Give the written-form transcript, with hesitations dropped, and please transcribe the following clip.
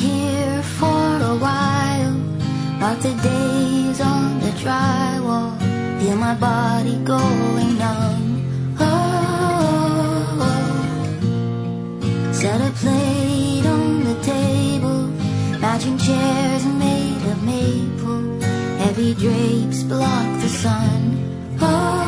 here for a while. Mark the days on the drywall. Feel my body going numb. Oh, set a plate on the table. Matching chairs made of maple. Heavy drapes block the sun. Oh,